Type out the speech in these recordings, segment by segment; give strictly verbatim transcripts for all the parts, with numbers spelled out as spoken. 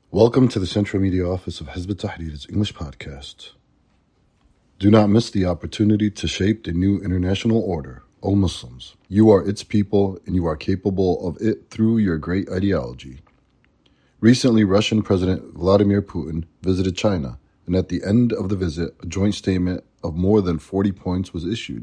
Welcome to the Central Media Office of Hizb ut-Tahrir's English podcast. Do not miss the opportunity to shape the new international order, O Muslims. You are its people and you are capable of it through your great ideology. Recently, Russian President Vladimir Putin visited China, and at the end of the visit, a joint statement of more than forty points was issued.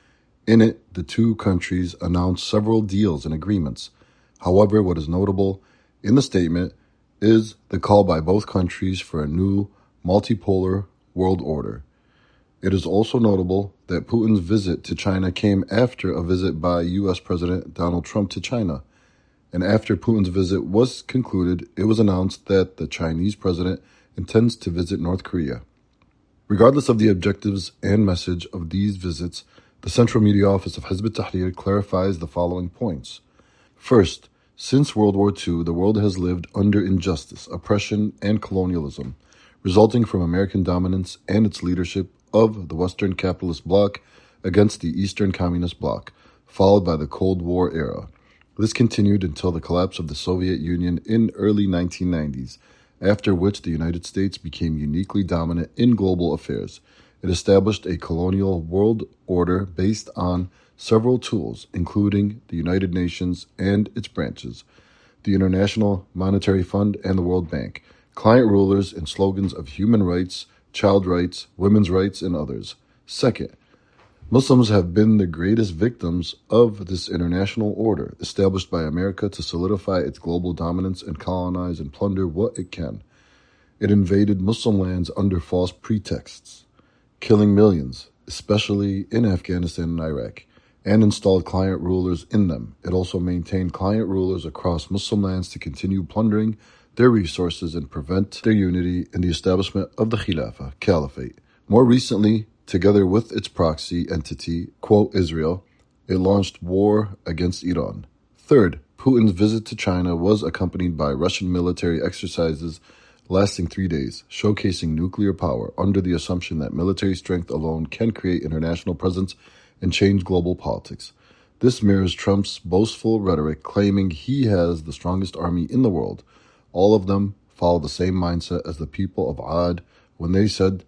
In it, the two countries announced several deals and agreements. However, what is notable in the statement is the call by both countries for a new multipolar world order. It is also notable that Putin's visit to China came after a visit by U S President Donald Trump to China. And after Putin's visit was concluded, it was announced that the Chinese president intends to visit North Korea. Regardless of the objectives and message of these visits, the Central Media Office of Hizb ut-Tahrir clarifies the following points. First, since World War Two, the world has lived under injustice, oppression, and colonialism, resulting from American dominance and its leadership of the Western capitalist bloc against the Eastern communist bloc, followed by the Cold War era. This continued until the collapse of the Soviet Union in early nineteen nineties, after which the United States became uniquely dominant in global affairs. It established a colonial world order based on several tools, including the United Nations and its branches, the International Monetary Fund and the World Bank, client rulers and slogans of human rights, child rights, women's rights, and others. Second, Muslims have been the greatest victims of this international order, established by America to solidify its global dominance and colonize and plunder what it can. It invaded Muslim lands under false pretexts, killing millions, especially in Afghanistan and Iraq, and installed client rulers in them. It also maintained client rulers across Muslim lands to continue plundering their resources and prevent their unity in the establishment of the Khilafah, Caliphate. More recently, together with its proxy entity, quote, Israel, it launched war against Iran. Third, Putin's visit to China was accompanied by Russian military exercises lasting three days, showcasing nuclear power under the assumption that military strength alone can create international presence and change global politics. This mirrors Trump's boastful rhetoric claiming he has the strongest army in the world. All of them follow the same mindset as the people of Ad when they said,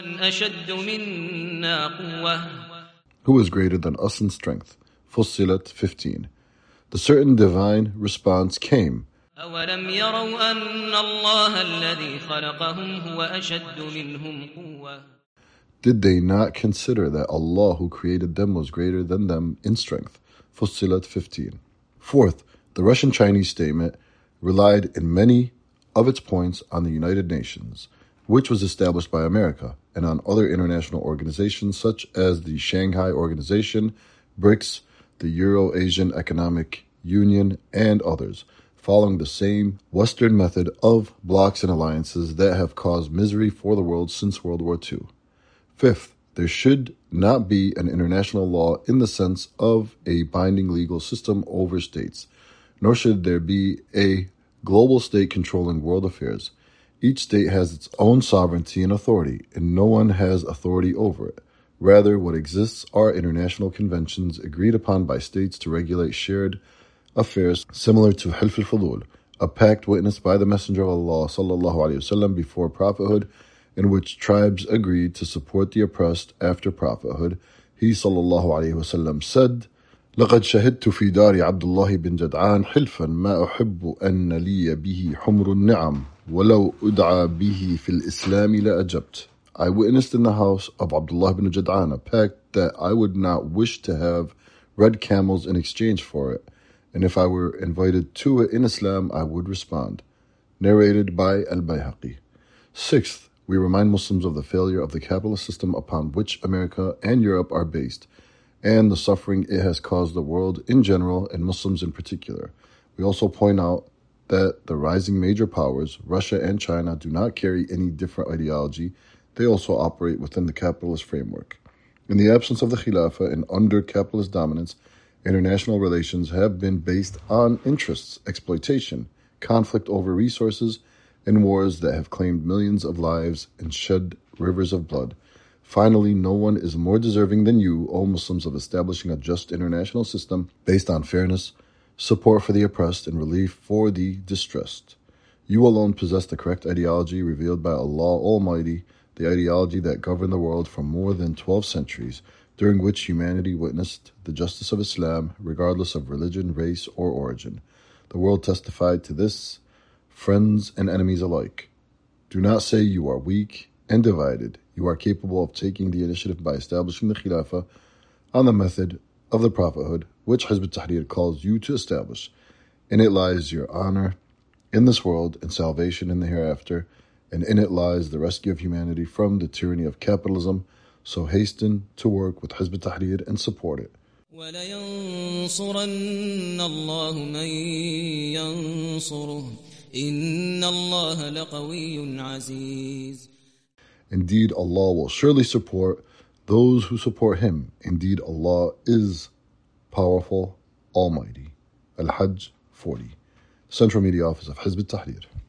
"Who is greater than us in strength?" Fussilat fifteen. The certain divine response came, أَوَلَمْ يَرَوْا أَنَّ اللَّهَ الَّذِي خَلَقَهُمْ هُوَ أَشَدُّ مِنْهُمْ قُوَّةً. Did they not consider that Allah who created them was greater than them in strength? Fussilat fifteen. Fourth, the Russian-Chinese statement relied in many of its points on the United Nations, which was established by America, and on other international organizations such as the Shanghai Organization, BRICS, the Euro-Asian Economic Union, and others, following the same Western method of blocs and alliances that have caused misery for the world since World War Two. Fifth, there should not be an international law in the sense of a binding legal system over states, nor should there be a global state controlling world affairs. Each state has its own sovereignty and authority, and no one has authority over it. Rather, what exists are international conventions agreed upon by states to regulate shared affairs similar to Hilf al-Fudul, a pact witnessed by the Messenger of Allah sallallahu alaihi wasallam before prophethood, in which tribes agreed to support the oppressed after prophethood. He sallallahu alaihi wasallam said, لقد شهدت في دار عبد الله بن جدعان حلفا ما أحب أن لي به حمر النعم ولو أدعى به في الإسلام لأجبت. I witnessed in the house of Abdullah ibn Jad'an a pact that I would not wish to have red camels in exchange for it, and if I were invited to it in Islam, I would respond. Narrated by Al-Bayhaqi. Sixth, we remind Muslims of the failure of the capitalist system upon which America and Europe are based, and the suffering it has caused the world in general and Muslims in particular. We also point out that the rising major powers, Russia and China, do not carry any different ideology. They also operate within the capitalist framework. In the absence of the Khilafah and under capitalist dominance, international relations have been based on interests, exploitation, conflict over resources, and wars that have claimed millions of lives and shed rivers of blood. Finally, no one is more deserving than you, O Muslims, of establishing a just international system based on fairness, support for the oppressed, and relief for the distressed. You alone possess the correct ideology revealed by Allah Almighty, the ideology that governed the world for more than twelve centuries, during which humanity witnessed the justice of Islam, regardless of religion, race, or origin. The world testified to this, friends and enemies alike. Do not say you are weak and divided. You are capable of taking the initiative by establishing the Khilafah on the method of the prophethood, which Hizb ut-Tahrir calls you to establish. In it lies your honor in this world and salvation in the hereafter, and in it lies the rescue of humanity from the tyranny of capitalism. So hasten to work with Hizb ut-Tahrir and support it. وَلَيَنصُرَنَّ اللَّهُ مَن يَنصُرُهُ إِنَّ اللَّهَ لَقَوِيٌّ عَزِيزٌ. Indeed, Allah will surely support those who support Him. Indeed, Allah is powerful, almighty. Al-Hajj forty. Central Media Office of Hizb ut-Tahrir.